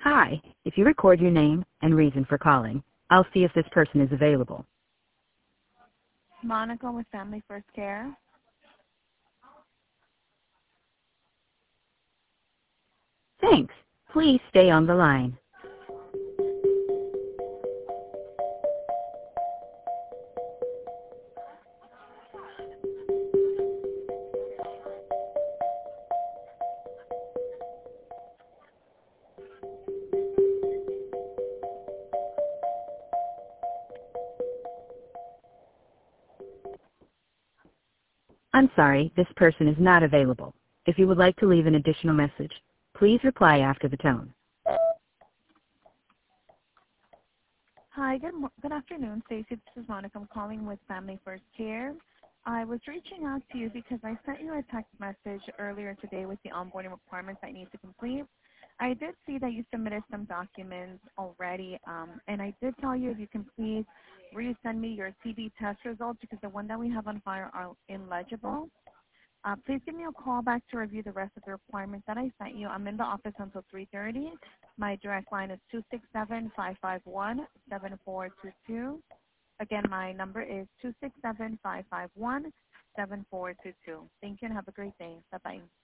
Hi, if you record your name and reason for calling, I'll see if this person is available. Monica with Family First Care. Thanks. Please stay on the line. I'm sorry, this person is not available. If you would like to leave an additional message, please reply after the tone. Hi, good afternoon, Stacy. This is Monica. I'm calling with Family First Care. I was reaching out to you because I sent you a text message earlier today with the onboarding requirements I need to complete. I did see that you submitted some documents already, and I did tell you if you can please resend me your TB test results because the one that we have on file are illegible. Please give me a call back to review the rest of the requirements that I sent you. I'm in the office until 3:30. My direct line is 267-551-7422. Again, my number is 267-551-7422. Thank you and have a great day. Bye-bye.